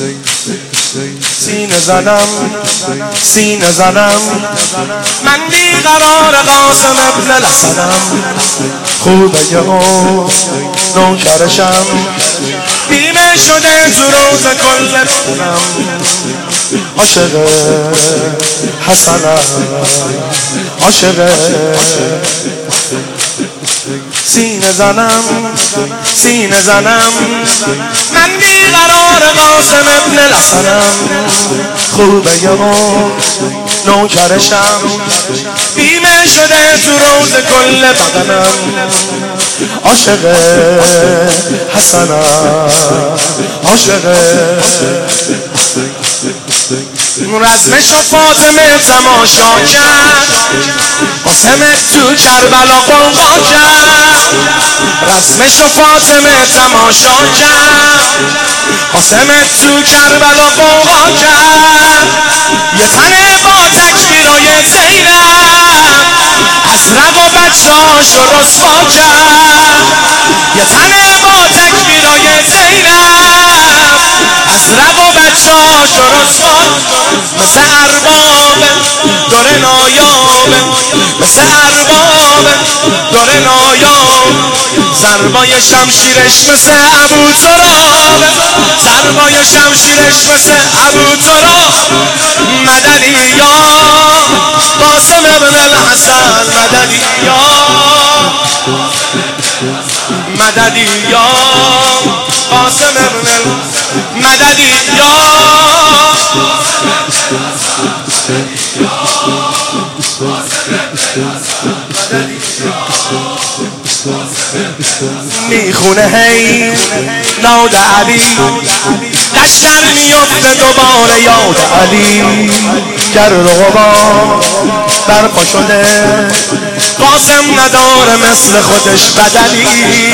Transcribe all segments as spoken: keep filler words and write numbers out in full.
سینه زنم سینه زنم من بیقرار قاسم ابن الحسنم خوبه یه نوکرشم بیمه شده تو روز کل بدنم عاشق حسنم عاشق سینه زنم سینه زنم من بیقرار قاسم ابن الحسنم خوبه یه نوکرشم بیمه شده تو روز کل بدنم عاشق حسنم عاشق رزمش و فاطمه تماشا کرد قاسم تو کربلا قوقا کرد رزمش و فاطمه تماشا کرد قاسم تو کربلا قوقا کرد یه تنه با تکبیرای زینب از رگ و بچه‌هاش رو رسوا کرد یه تنه با تکبیرای زینب از رگ و بچه‌هاش رو رسوا مثل ارباب دور نایابه مثل ارباب دور نایاب ضربای شمشیرش مثل ابو تراب ضربای شمشیرش مثل ابو تراب مددی یا قاسم ابن الحسن مددی یا مددی یا قاسم ابن مددی یا میخونه هی ناد علی لشکر میفته دوباره یاد علی گرد و غبار برپا شده قاسم نداره مثل خودش بدلی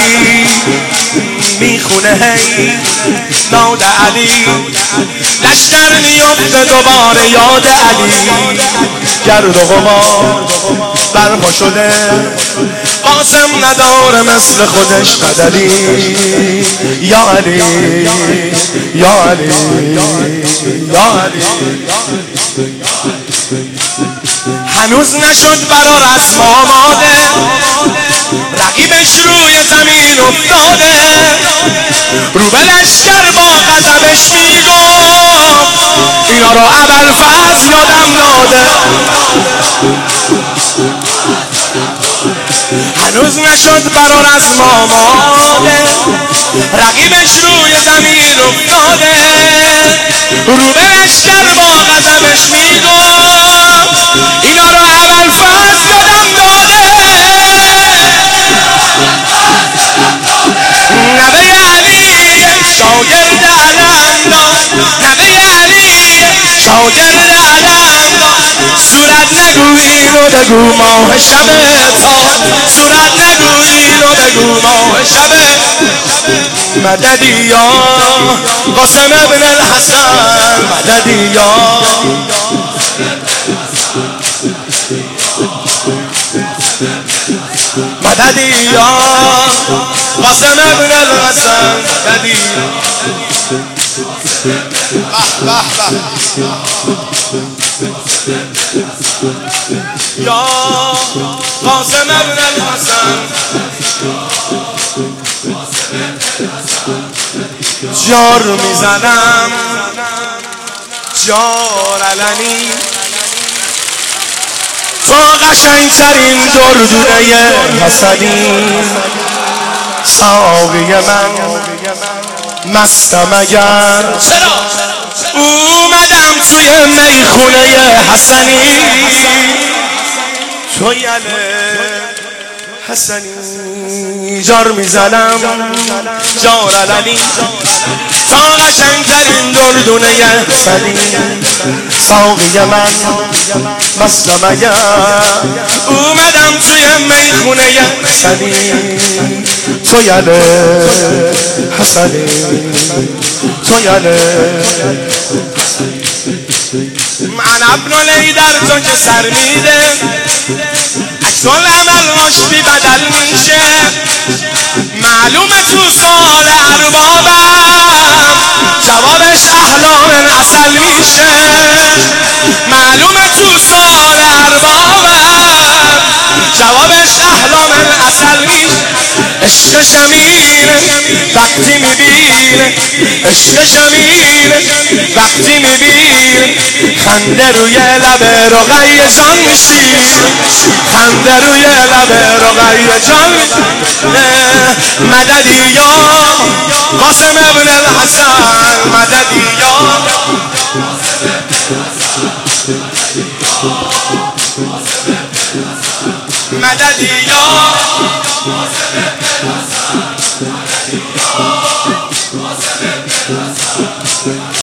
میخونه هی ناد علی لشکر میفته دوباره یاد علی گرد و غبار برپا شده قاسم نداره مثل خودش بدلی یا علی یا علی یا علی هنوز نشد برا رسم آماده رقیبش روی زمین افتاده رو به لشکر با غضبش میگفت اینا رو ابوالفضل یادم داده هنوز نشد برا رسم آماده رقیبش روی زمین افتاده رو به لشکر با غضبش میگفت اینا رو ابوالفضل یادم داده نبی علی شاگرد علمدار نبی علی شاگرد علمدار صورت نگویی رو بگو ماه شب تار صورت نگویی رو بگو ماه شب مددی یا قاسم ابن الحسن مددی یا مددی یا قاسم ابن الحسن مددی به به یا قاسم ابن الحسن جار میزنم جار علنی تو قشنگترین دردونه حسنی ساقی من مستم اگر اومدم توی میخونه حسنی تو یله حسنی جار میزنم جار علنی تا قشنگترین دردونه حسنی ساقی من مستم اگر اومدم توی میخونه حسنی تو یله حسنی تو یله من ابن لیدر تو که سر میده اکسال عمل راش بی بدل میشه معلومه تو سال اربابم جوابش اهل میشه معلومه تو سال اربابم جوابش احلام اصل میشه عشق شمیر وقتی میبینه عشق شمیر وقتی میبینه خنده روی لب رقیه جان میشی خنده روی لب رقیه جان مددی یا قاسم ابن الحسن مددی یا مددی یا